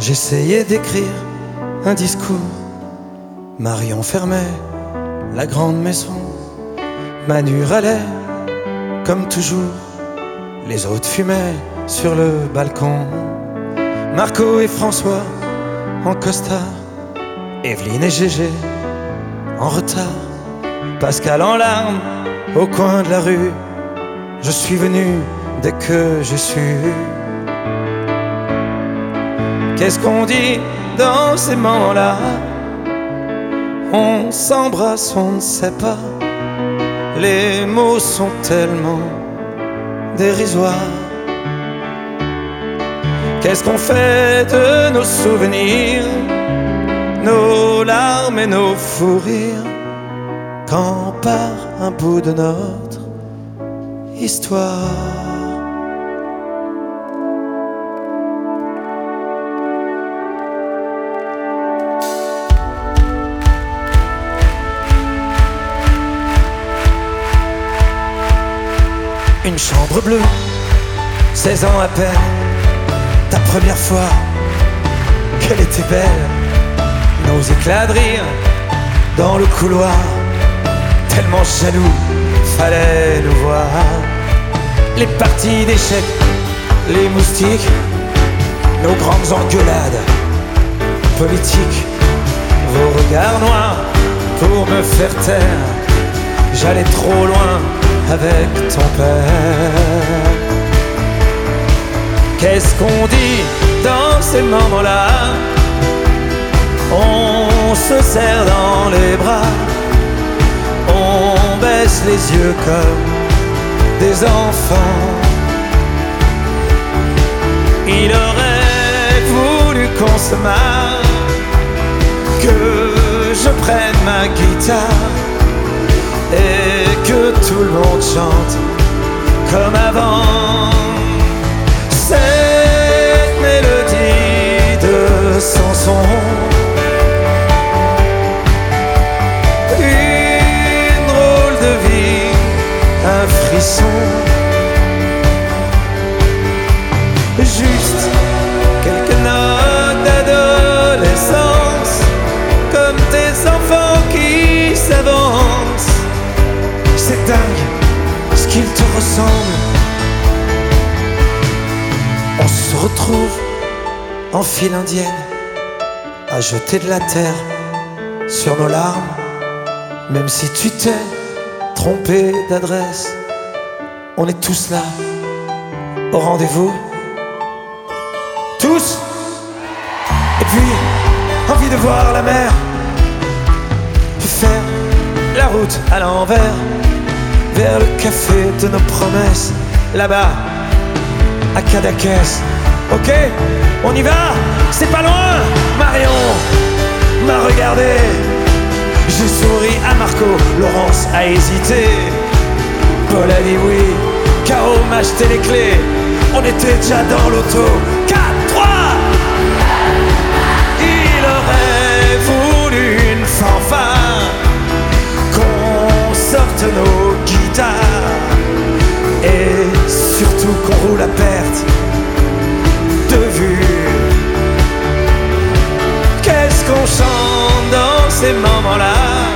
J'essayais d'écrire un discours. Marion fermait la grande maison. Manu râlait comme toujours. Les autres fumaient sur le balcon. Marco et François en costard. Evelyne et Gégé en retard. Pascal en larmes au coin de la rue. Je suis venu dès que j'ai su. Qu'est-ce qu'on dit dans ces moments-là? On s'embrasse, on ne sait pas. Les mots sont tellement dérisoires. Qu'est-ce qu'on fait de nos souvenirs, nos larmes et nos fous rires, quand part un bout de notre histoire? Une chambre bleue, 16 ans à peine. Ta première fois, qu'elle était belle. Nos éclats de rire dans le couloir. Tellement jaloux, fallait nous voir. Les parties d'échecs, les moustiques, nos grandes engueulades politiques. Vos regards noirs pour me faire taire. J'allais trop loin avec ton père. Qu'est-ce qu'on dit dans ces moments-là? On se serre dans les bras. On baisse les yeux comme des enfants. Il aurait voulu qu'on se marre, que je prenne ma guitare et que tout le monde chante comme avant. Cette mélodie de Samson, une drôle de vie, un frisson. Juste quelques notes d'adolescence, comme tes enfants qui s'avancent. C'est dingue ce qu'il te ressemble. On se retrouve en file indienne, à jeter de la terre sur nos larmes. Même si tu t'es trompé d'adresse, on est tous là, au rendez-vous. Tous. Et puis, envie de voir la mer, de faire la route à l'envers, vers le café de nos promesses, là-bas, à Cadaqués. Ok, on y va, c'est pas loin. Marion m'a regardé, j'ai souri à Marco, Laurence a hésité, Paul a dit oui, Caro m'a acheté les clés. On était déjà dans l'auto. 4, 3. Il aurait voulu une fanfare, qu'on sorte nos guitares et surtout qu'on roule à perte de vue. Qu'est-ce qu'on chante dans ces moments-là?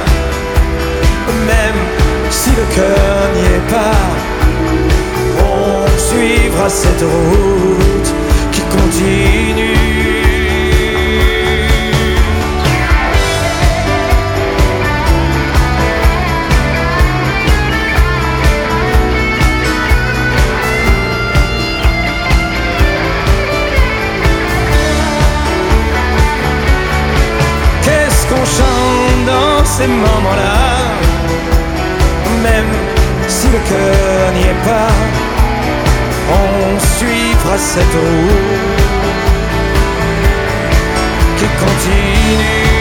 Même si le cœur n'y est pas, on suivra cette route qui continue. Ces moments-là, même si le cœur n'y est pas, on suivra cette route qui continue.